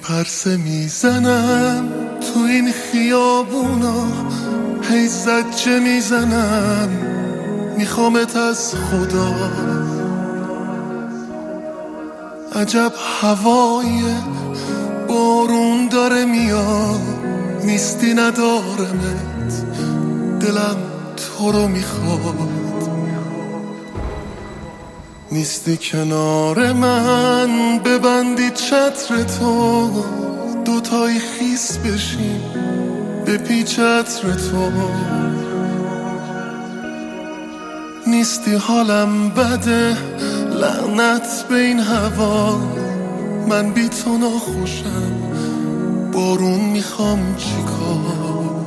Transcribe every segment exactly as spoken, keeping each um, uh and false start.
پرسه میزنم تو این خیابونا، هی زجه میزنم میخوامت از خدا. عجب هوای بارون داره میاد، نیستی ندارمت، دلم تو رو میخواد. نیستی کنار من، ببندی چتر تو، دوتایی خیس بشیم به پی چتر تو. نیستی حالم بده، لعنت به این هوا، من بی تو ناخوشم، بارون میخوام چیکار،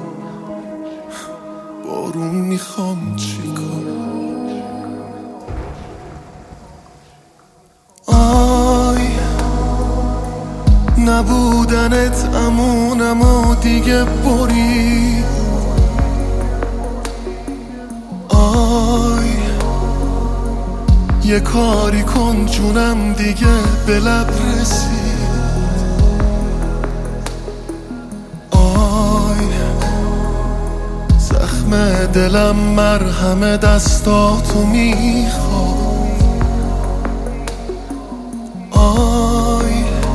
بارون میخوام چیکار. آی نبودنت امونم و دیگه برید. آی یه کاری کن جونم دیگه به لب رسید. آی زخم دلم مرهم دستاتو میخواد. آی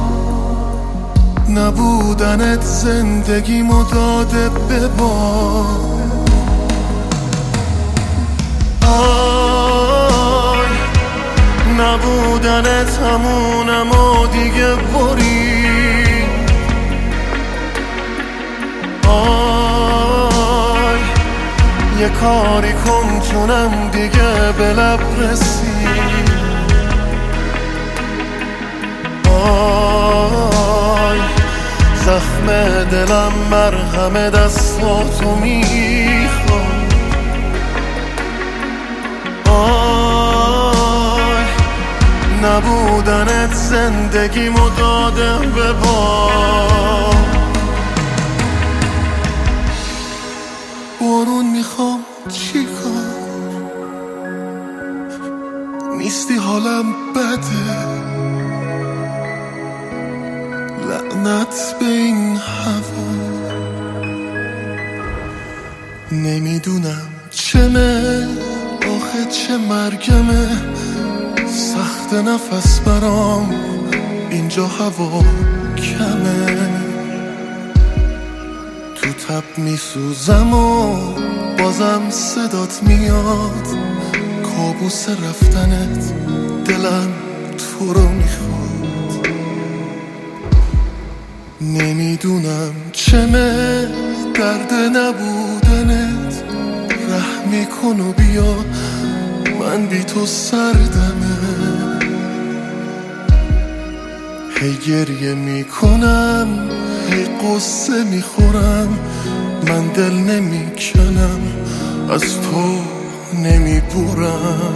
نبودنت زندگیمو داده به باد. آی نبودنت همونم و دیگه برید. آی یه کاری کن جونم دیگه به لب رسید. آی زخم دلم مرهم دستاتو میخواد. آی نبودنت زندگیمو داده به باد. بارون میخوام چیکار، نیستی حالم بده، لعنت به این هوا. نمیدونم چمه آخه چه مرگمه، سخت نفس برام اینجا هوا کمه. تو تب میسوزم و بازم صدات میاد، کابوس رفتنت دلم تو رو میخواد. نمیدونم چمه درد نبودنت، رحمی کن و بیا من بی تو سردمه. هی گریه میکنم هی قصه میخورم، من دل نمیکنم از تو نمیبورم.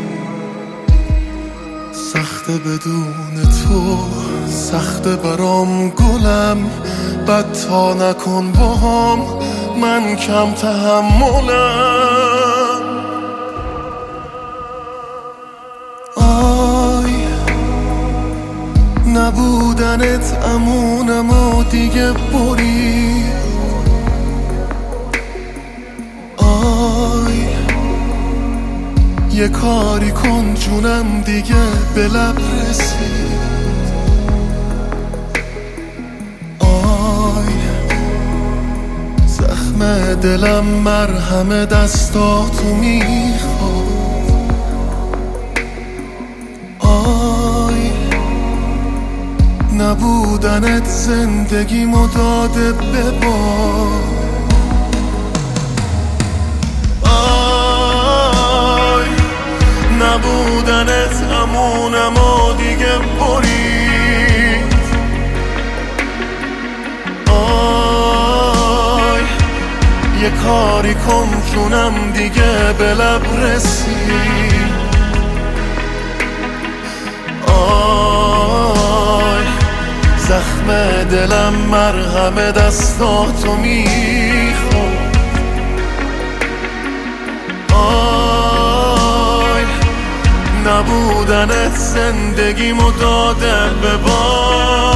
سخته بدون تو، سخته برام گلم، بد تا نکن باهام من کم تحملم. آی نبودنت امونم و دیگه برید. آی یه کاری کن جونم دیگه به لب رسید. آی زخم دلم مرهم دستاتو میخواد. آی نبودنت زندگیمو داده به باد. نبودنت همونم و دیگه برید. آی یه کاری کن جونم دیگه به لب رسید. آی زخم دلم مرهم دستاتو میخواد. نبودنت زندگیمو داده به باد.